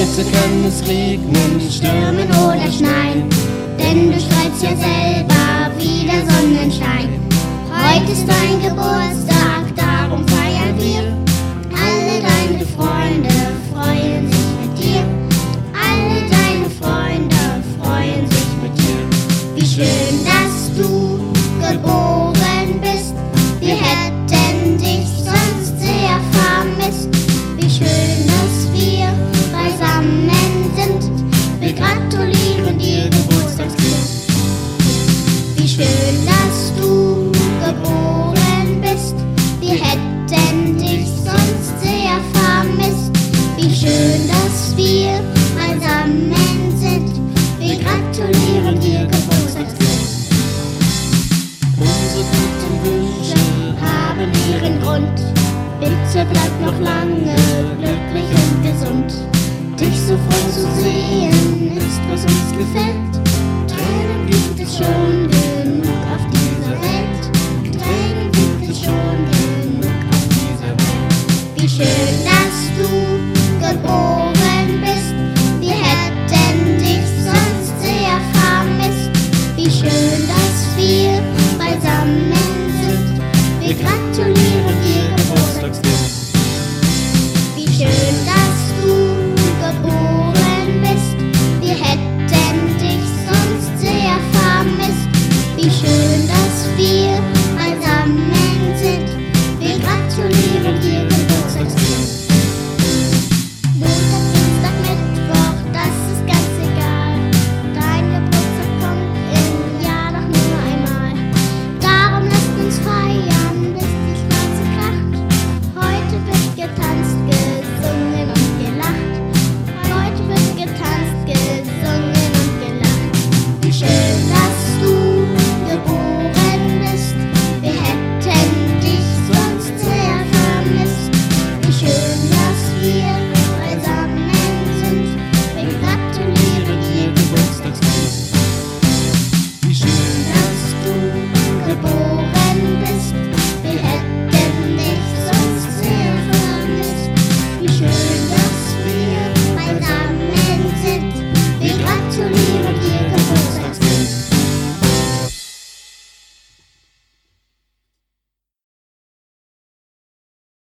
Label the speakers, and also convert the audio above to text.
Speaker 1: Heute kann es regnen,
Speaker 2: stürmen oder schneien, denn du strahlst ja selber wie der Sonnenschein. Heute ist dein Geburtstag, darum feiern wir. Alle deine Freunde freuen sich mit dir. Alle deine Freunde freuen sich mit dir. Wie schön, dass du geboren bist. Wir hätten dich sonst sehr vermisst. Wie schön, dass wir beisammen sind. Wir gratulieren dir, Geburtstagskind. Wie schön, dass du geboren bist. Wir hätten dich sonst sehr vermisst. Wie schön, dass wir beisammen sind. Wir gratulieren dir, Geburtstagskind.
Speaker 1: unsere guten Wünsche
Speaker 2: Haben ihren Grund. Bitte bleib noch lange glücklich und gesund. Dich so froh zu sehen ist, was uns gefällt. Tränen gibt es schon genug.